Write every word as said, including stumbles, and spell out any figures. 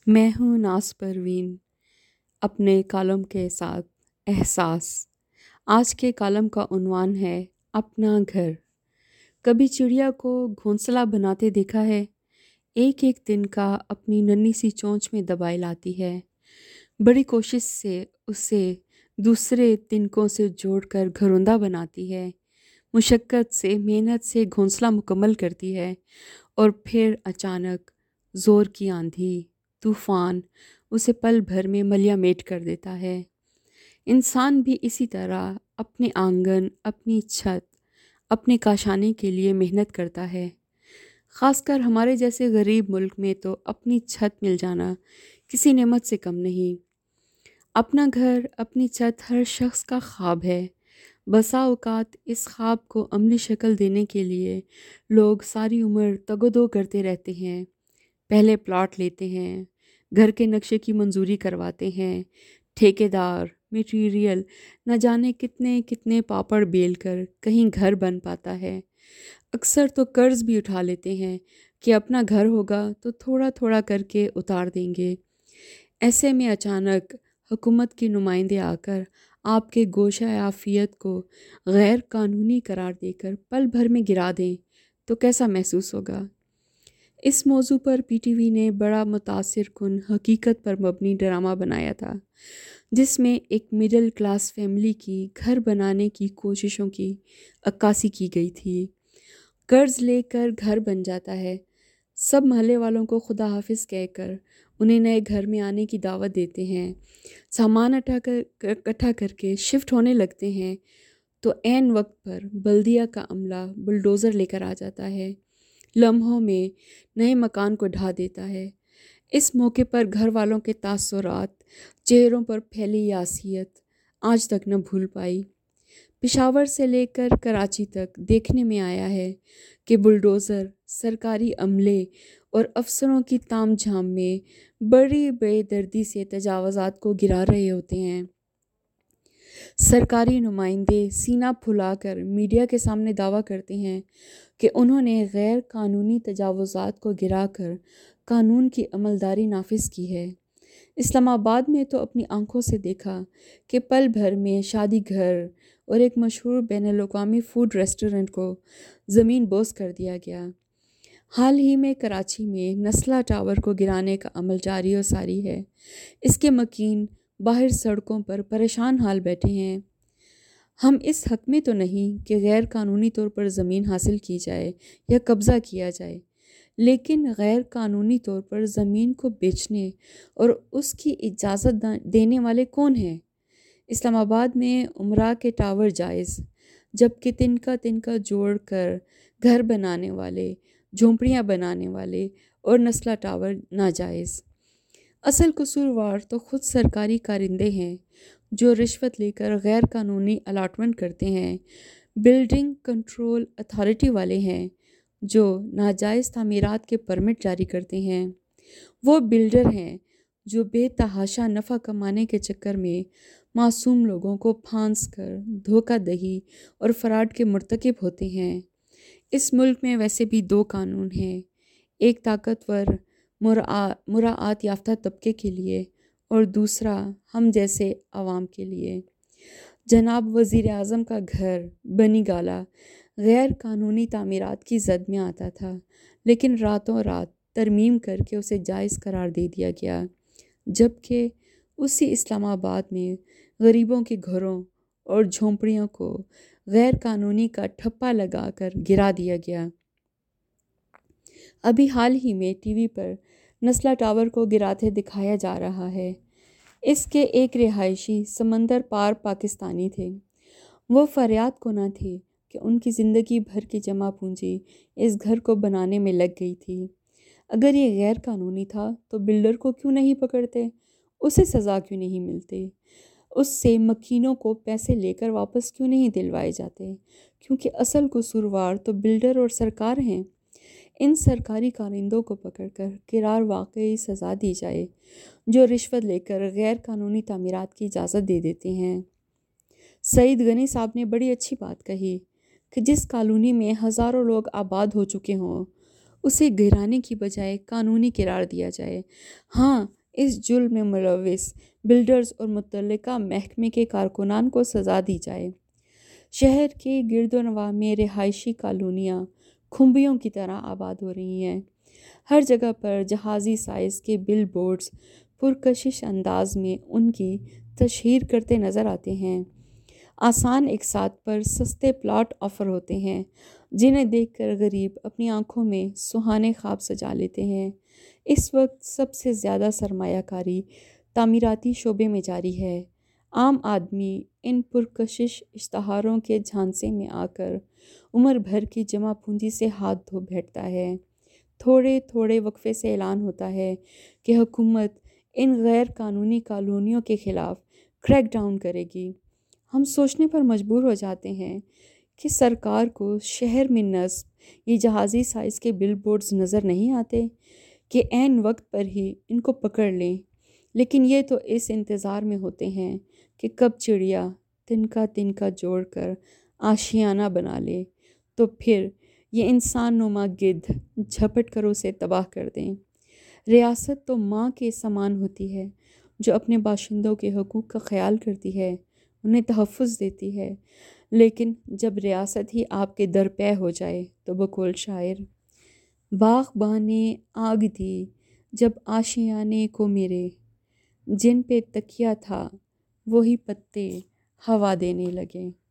میں ہوں ناز پروین، اپنے کالم کے ساتھ احساس۔ آج کے کالم کا عنوان ہے اپنا گھر۔ کبھی چڑیا کو گھونسلہ بناتے دیکھا ہے؟ ایک ایک دن کا اپنی ننھی سی چونچ میں دبائے لاتی ہے، بڑی کوشش سے اسے دوسرے تنکوں سے جوڑ کر گھروندہ بناتی ہے، مشقت سے محنت سے گھونسلہ مکمل کرتی ہے، اور پھر اچانک زور کی آندھی طوفان اسے پل بھر میں ملیا میٹ کر دیتا ہے۔ انسان بھی اسی طرح اپنے آنگن، اپنی چھت، اپنے کاشانے کے لیے محنت کرتا ہے۔ خاص کر ہمارے جیسے غریب ملک میں تو اپنی چھت مل جانا کسی نعمت سے کم نہیں۔ اپنا گھر، اپنی چھت ہر شخص کا خواب ہے۔ بسا اوقات اس خواب کو عملی شکل دینے کے لیے لوگ ساری عمر تگ و دو کرتے رہتے ہیں۔ پہلے پلاٹ لیتے ہیں، گھر کے نقشے کی منظوری کرواتے ہیں، ٹھیکیدار، میٹیریل، نہ جانے کتنے کتنے پاپڑ بیل کر کہیں گھر بن پاتا ہے۔ اکثر تو قرض بھی اٹھا لیتے ہیں کہ اپنا گھر ہوگا تو تھوڑا تھوڑا کر کے اتار دیں گے۔ ایسے میں اچانک حکومت کے نمائندے آ کر آپ کے گوشہ عافیت کو غیر قانونی قرار دے کر پل بھر میں گرا دیں تو کیسا محسوس ہوگا؟ اس موضوع پر پی ٹی وی نے بڑا متاثر کن حقیقت پر مبنی ڈرامہ بنایا تھا، جس میں ایک مڈل کلاس فیملی کی گھر بنانے کی کوششوں کی عکاسی کی گئی تھی۔ قرض لے کر گھر بن جاتا ہے، سب محلے والوں کو خدا حافظ کہہ کر انہیں نئے گھر میں آنے کی دعوت دیتے ہیں، سامان اٹھا کر اکٹھا کر کے شفٹ ہونے لگتے ہیں تو عین وقت پر بلدیہ کا عملہ بلڈوزر لے کر آ جاتا ہے، لمحوں میں نئے مکان کو ڈھا دیتا ہے۔ اس موقع پر گھر والوں کے تاثرات، چہروں پر پھیلی یاسیت آج تک نہ بھول پائی۔ پشاور سے لے کر کراچی تک دیکھنے میں آیا ہے کہ بلڈوزر سرکاری عملے اور افسروں کی تام جھام میں بڑی بے دردی سے تجاوزات کو گرا رہے ہوتے ہیں۔ سرکاری نمائندے سینہ پھلا کر میڈیا کے سامنے دعویٰ کرتے ہیں کہ انہوں نے غیر قانونی تجاوزات کو گرا کر قانون کی عملداری نافذ کی ہے۔ اسلام آباد میں تو اپنی آنکھوں سے دیکھا کہ پل بھر میں شادی گھر اور ایک مشہور بین الاقوامی فوڈ ریسٹورنٹ کو زمین بوس کر دیا گیا۔ حال ہی میں کراچی میں نسلہ ٹاور کو گرانے کا عمل جاری و ساری ہے۔ اس کے مکین باہر سڑکوں پر پریشان حال بیٹھے ہیں۔ ہم اس حق میں تو نہیں کہ غیر قانونی طور پر زمین حاصل کی جائے یا قبضہ کیا جائے، لیکن غیر قانونی طور پر زمین کو بیچنے اور اس کی اجازت دینے والے کون ہیں؟ اسلام آباد میں عمرہ کے ٹاور جائز، جبکہ تنکا تنکا جوڑ کر گھر بنانے والے، جھونپڑیاں بنانے والے اور نسلہ ٹاور ناجائز۔ اصل قصوروار تو خود سرکاری کارندے ہیں جو رشوت لے کر غیر قانونی الاٹمنٹ کرتے ہیں، بلڈنگ کنٹرول اتھارٹی والے ہیں جو ناجائز تعمیرات کے پرمٹ جاری کرتے ہیں، وہ بلڈر ہیں جو بے تحاشا نفع کمانے کے چکر میں معصوم لوگوں کو پھانس کر دھوکہ دہی اور فراڈ کے مرتکب ہوتے ہیں۔ اس ملک میں ویسے بھی دو قانون ہیں، ایک طاقتور مراعات یافتہ طبقے کے لیے اور دوسرا ہم جیسے عوام کے لیے۔ جناب وزیر اعظم کا گھر بنی گالہ غیر قانونی تعمیرات کی زد میں آتا تھا، لیکن راتوں رات ترمیم کر کے اسے جائز قرار دے دیا گیا، جبکہ اسی اسلام آباد میں غریبوں کے گھروں اور جھونپڑیوں کو غیر قانونی کا ٹھپا لگا کر گرا دیا گیا۔ ابھی حال ہی میں ٹی وی پر نسلہ ٹاور کو گراتے دکھایا جا رہا ہے۔ اس کے ایک رہائشی سمندر پار پاکستانی تھے، وہ فریاد کناں تھے کہ ان کی زندگی بھر کی جمع پونجی اس گھر کو بنانے میں لگ گئی تھی۔ اگر یہ غیر قانونی تھا تو بلڈر کو کیوں نہیں پکڑتے، اسے سزا کیوں نہیں ملتے، اس سے مکینوں کو پیسے لے کر واپس کیوں نہیں دلوائے جاتے، کیونکہ اصل قصوروار تو بلڈر اور سرکار ہیں۔ ان سرکاری کارندوں کو پکڑ کر کرار واقعی سزا دی جائے جو رشوت لے کر غیر قانونی تعمیرات کی اجازت دے دیتے ہیں۔ سعید غنی صاحب نے بڑی اچھی بات کہی کہ جس کالونی میں ہزاروں لوگ آباد ہو چکے ہوں، اسے گرانے کی بجائے قانونی قرار دیا جائے۔ ہاں، اس جرم میں ملوث بلڈرز اور متعلقہ محکمے کے کارکنان کو سزا دی جائے۔ شہر کے گرد و نواح میں رہائشی کالونیاں کھمبیوں کی طرح آباد ہو رہی ہیں۔ ہر جگہ پر جہازی سائز کے بل بورڈز پرکشش انداز میں ان کی تشہیر کرتے نظر آتے ہیں۔ آسان اقساط پر سستے پلاٹ آفر ہوتے ہیں جنہیں دیکھ کر غریب اپنی آنکھوں میں سہانے خواب سجا لیتے ہیں۔ اس وقت سب سے زیادہ سرمایہ کاری تعمیراتی شعبے میں جاری ہے۔ عام آدمی ان پرکشش اشتہاروں کے جھانسے میں آ کر عمر بھر کی جمع پونجی سے ہاتھ دھو بیٹھتا ہے۔ تھوڑے تھوڑے وقفے سے اعلان ہوتا ہے کہ حکومت ان غیر قانونی کالونیوں کے خلاف کریک ڈاؤن کرے گی۔ ہم سوچنے پر مجبور ہو جاتے ہیں کہ سرکار کو شہر میں نصب یہ جہازی سائز کے بل بورڈز نظر نہیں آتے کہ عین وقت پر ہی ان کو پکڑ لیں، لیکن یہ تو اس انتظار میں ہوتے ہیں کہ کب چڑیا تنکا تنکا جوڑ کر آشیانہ بنا لے تو پھر یہ انسان نما گدھ جھپٹ کر اسے تباہ کر دیں۔ ریاست تو ماں کے سامان ہوتی ہے جو اپنے باشندوں کے حقوق کا خیال کرتی ہے، انہیں تحفظ دیتی ہے، لیکن جب ریاست ہی آپ کے در پے ہو جائے تو بقول شاعر: باغبانیں آگ دی جب آشیانے کو میرے، جن پہ تکیہ تھا وہی پتے ہوا دینے لگے۔